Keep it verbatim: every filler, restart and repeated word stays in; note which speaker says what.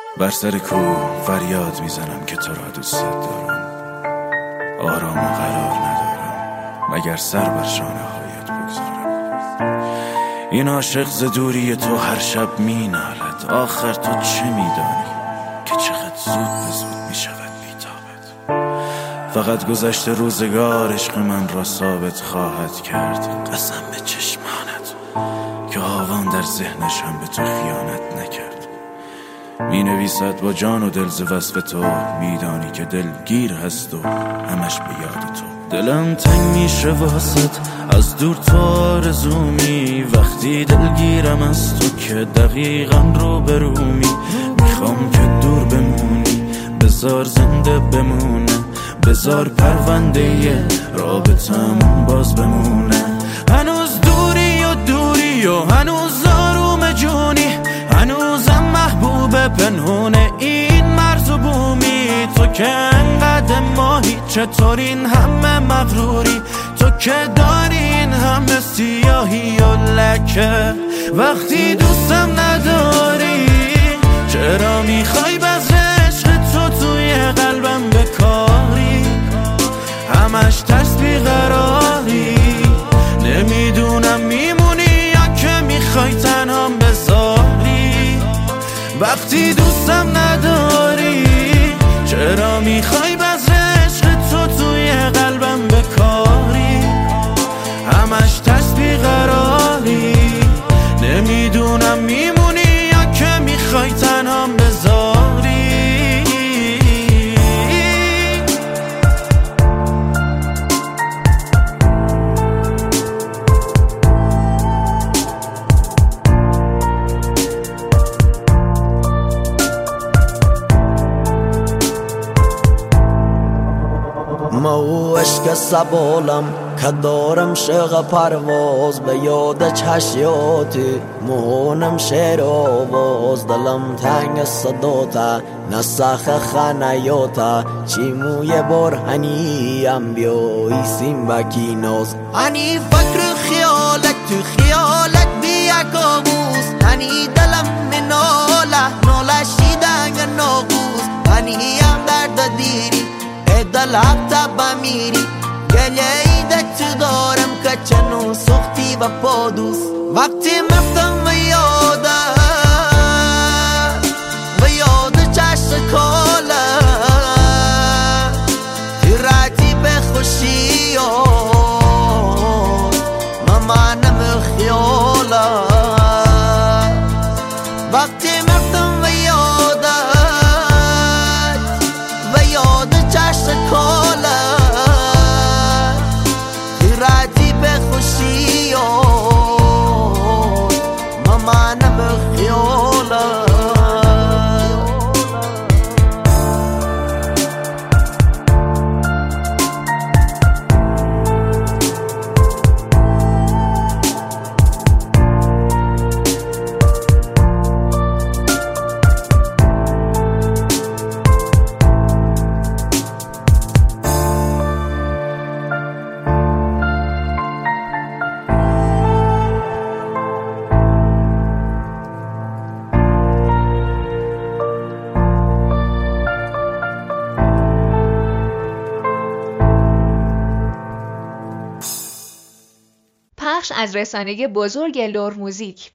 Speaker 1: بر سر کوه فریاد میزنم که تو را دوست دارم، آرام و قرار ندارم مگر سر بر شانه هایت بگذارم. این عاشق ز دوری تو هر شب می نالد، آخر تو چه میدانی که چقدر زود به زود می شود بی‌تابت. فقط گذشت روزگار عشق من را ثابت خواهد کرد، قسم به چشمانت که آوان در ذهنش هم به تو خیانت نکرد. می نویسد با جان و دل ز وصف تو، میدانی که دل گیر هست و همش به یاد تو. دلم تنگ میشه واسط از دور تو آرزومی، وقتی دلگیرم از تو که دقیقا رو برومی. میخوام که دور بمونی، بذار زنده بمونه، بذار پرونده رابطمون باز بمونه. هنوز دوری و دوری و هنوز آروم جونی، هنوزم محبوب پنهونه این مرز و بومی. تو که انقدر ماهی، چطور این همه مغروری؟ تو که داری این همه سیاهی و لکه، وقتی دوستم نداری چرا میخوای بذر عشق تو توی قلبم بکاری؟ همش ترس بیقراری، نمیدونم میمونی یا که میخوای تنهام بذاری. وقتی دوستم نداری چرا میخوای بذر عشق تو توی قلبم بکاری؟ همش ترس بیقراری، نمیدونم میمونی یا که میخوای تنهام بذاری.
Speaker 2: ما و عشق سبالم که دارم شغ پرواز، به یاد چشیاتی مهونم شعر آواز. دلم تنگ صداتا نسخ خنیاتا، چی موی بار هنیم بیایی سیم بکی ناز. هنی فکر خیالت تو خیالت بیا کابوس، هنی دلم مناله ناله شیدنگ ناغوز. هنی هم درد دیری دل حتا بمیری، گلیه ایده تو دارم که چنو سختی و پادوس. وقتی مفتم و یاده و یاد چشم کاله، تو راتی به خوشی ممانم خیاله. وقتی مفتم و یاده و یاد چشم کاله، راتی به خوشی ممانم خیاله.
Speaker 3: پخش از رسانه بزرگ لور موزیک.